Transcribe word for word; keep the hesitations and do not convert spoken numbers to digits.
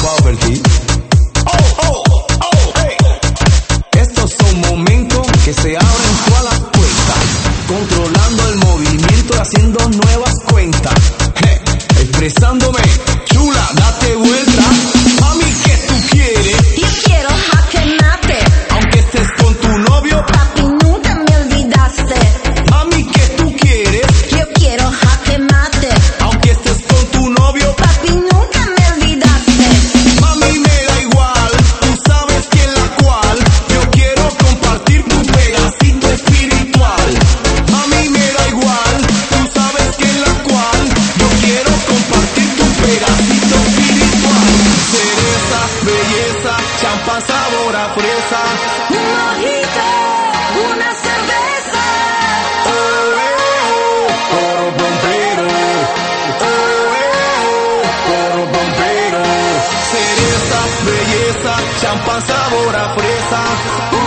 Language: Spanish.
bubble tea. Oh, oh, oh, hey. Estos son momentos que se abren todas las puertas, controlando el movimiento y haciendo nuevas cuentas. Hey, expresándome, chula, date vuelta. Mami, ¿qué tú quieres? Yo quiero jaque mate. Aunque estés con tu novio, Papi, nunca me olvidaste. mami, ¿qué tú quieres? Yo quiero jaque mate. Aunque estés con tu novio, Papi, nunca me olvidaste. mami, me da igual, tú sabes que en la cual yo quiero compartir tu pedacito espiritual. Mami, me da igual, tú sabes que en la cual yo quiero compartir tu pedacito espiritual. Cereza, belleza, champán sabor a fresa. Un mojito, una cerveza. Oh, eh, oh, coro bombero. Oh, eh, oh, coro bombero. Cereza, belleza, champán sabor a fresa.